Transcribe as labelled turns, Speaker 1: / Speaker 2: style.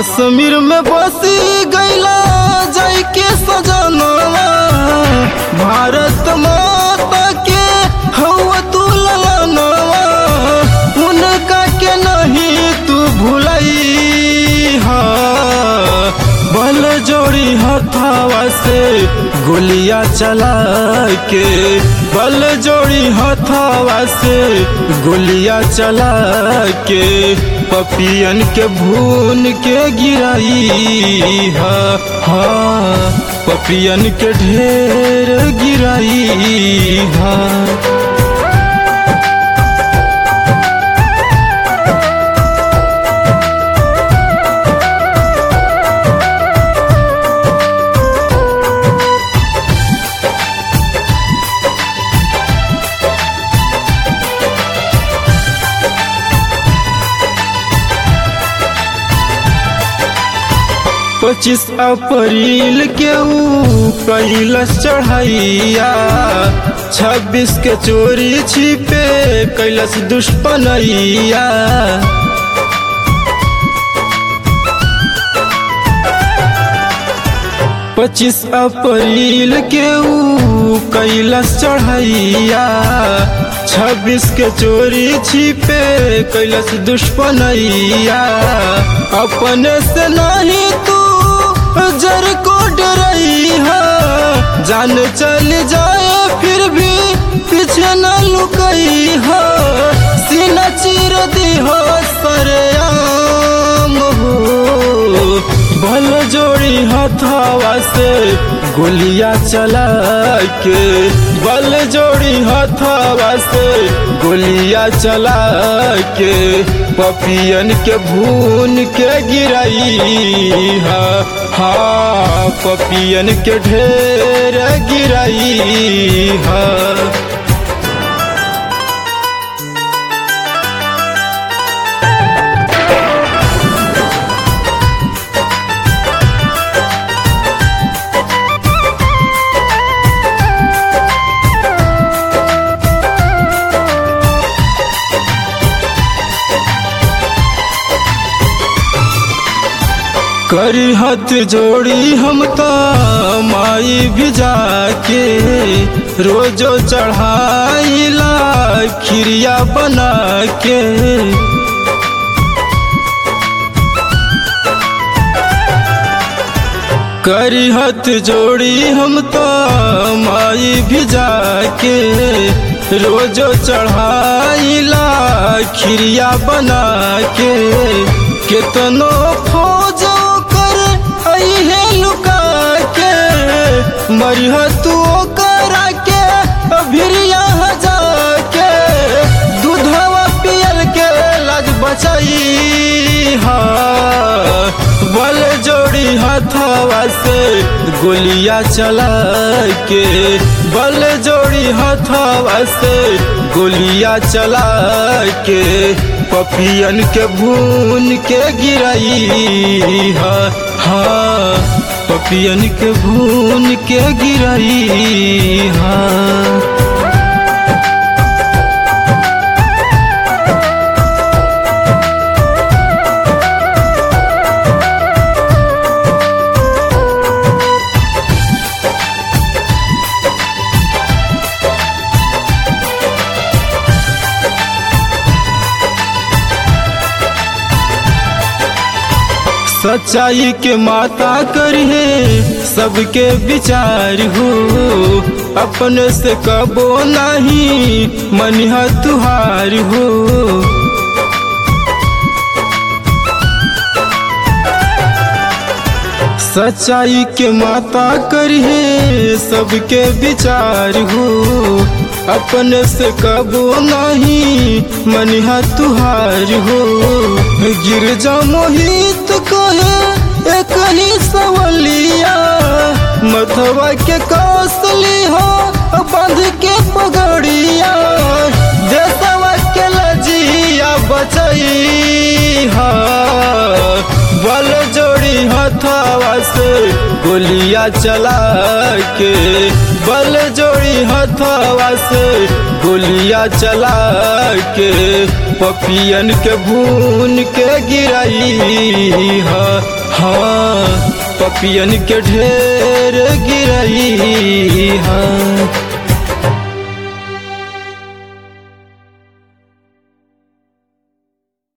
Speaker 1: कश्मीर में बसी गईला जाई के सजनवा, भारत माता के हवा तू ललनवा, उनका के नहीं तू भुलाई हा। बल जोड़ी हथावा से गोलियां चला के, बल जोड़ी हथावा से गोलियां चला के, पपियन के भून के गिराई हा, पपियन के ढेर गिराई हा। पच्चीस अप्रैल के कैलस चढ़ैया, 26 के चोरी छिपे कैलस दुश्मनैया। 25 अप्रैल के कैलस चढ़ैया, 26 के चोरी छिपे कैलस दुश्मनैया। अपने से नहीं तू जर को डरई है, जान चल जाए फिर भी पीछे न लुकई है, सीना चीर दी हो सरेआम हो। भल जोड़ी हथावा से गोलियां चला के, बल जोड़ी हथावा से गोलियां चला के, पपियन के भून के गिराई हा, पपियन के ढेर गिराई हा। करी हाथ जोड़ी हम तो माई भिजा के, रोजो चढ़ाईला खिरिया बना के। करी हाथ जोड़ी हम तो माई भिजा के, रोजो चढ़ाईला खिरिया बना के। कितनो फौजो है लुका के, मरिह तू करा के भिरिया जाके, दूधवा पियल के लाज बचाई हा। बल जोड़ी हथवा से गोलियां चला के, बल जोड़ी हथवा से गोलियां चला के, पपियन के भून के गिराई हा, पपियन के भून के गिराई हा। सच्चाई के माता करिए सबके विचार हो, अपने से कबो नहीं मनिह तुहार हो। सच्चाई के माता करिए सबके विचार हो, अपने से कबो नहीं मनिह तुहार हो। गिरजा मोहित कहे एक ही सवलिया, मथवा के कौसली हो बांध के पगड़िया, देशवा के लजिया बचई हा। बल जोड़ी हथवा से गोलियां चला के, बल जोड़ी हथवा से गोलियां चला के, पपियन के भून के गिराई हा। हाँ पपियन के ढेर गिरई हाँ।